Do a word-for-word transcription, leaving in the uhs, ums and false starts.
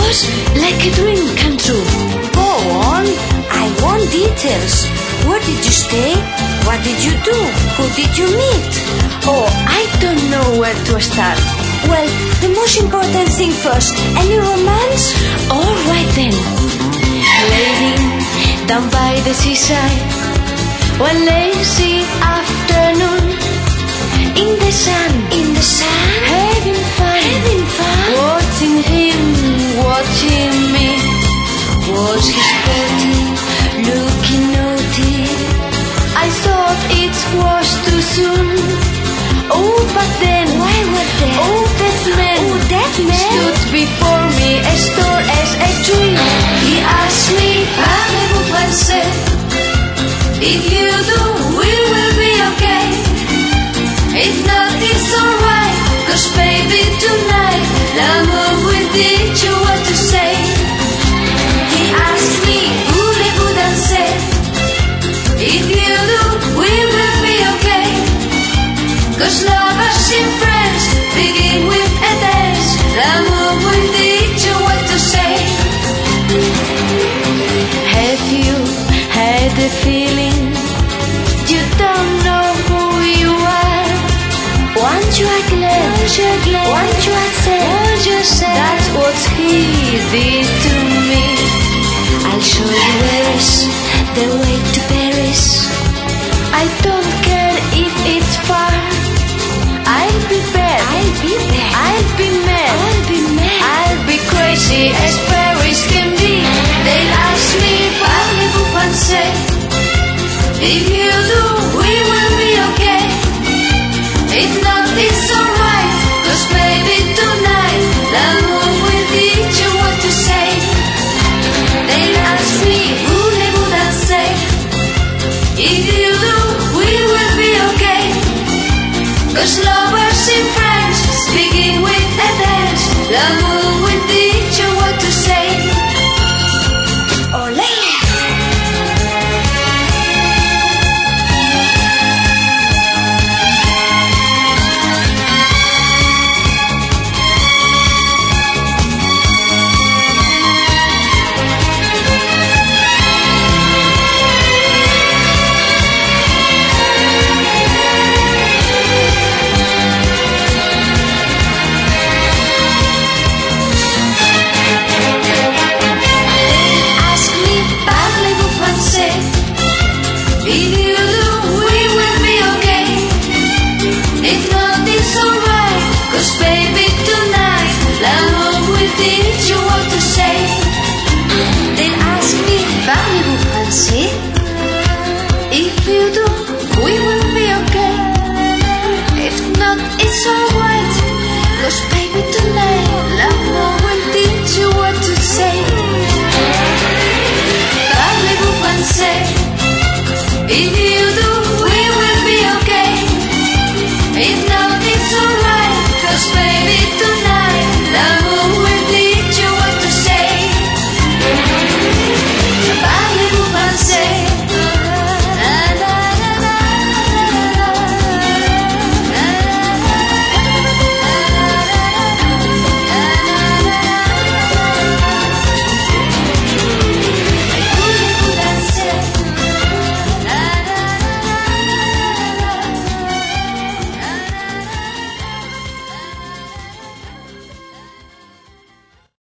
was like a dream come true. Go on, I want details. Where did you stay? What did you do? Who did you meet? Oh, I don't know where to start. Well, the most important thing first. Any romance? All right then. Lady, down by the seaside, one lazy afternoon, in the sun, in the sun, having fun, having fun, watching him, watching me. Was he sporty, looking naughty? I thought it was too soon. Oh, but then, why would that? Oh, that man, oh, that man stood before me as tall as a tree. He asked me, parlez-vous français? If you do, we will be okay. If not, it's alright, 'cause baby tonight, l'amour will teach you what to say. He asked me, voulez-vous danser? If you do, we will be okay. 'Cause lovers in France begin with a dance. L'amour will teach you what to say. Have you had a feeling you don't know who you are? Once you are glad, once you are glad, once you are sad, once you are sad, that's what he did to me. I'll show you where is the way to Paris. I don't care if it's far. I'll be bad, I'll be bad, I'll be mad, I'll be mad, I'll be crazy as Paris can be. They'll ask me, parlez-vous français? If you do, we will be okay. If not, it's alright, 'cause baby tonight, l'amour will teach you what to say. They'll ask me, voulez-vous danser? If you do, we will be okay. 'Cause love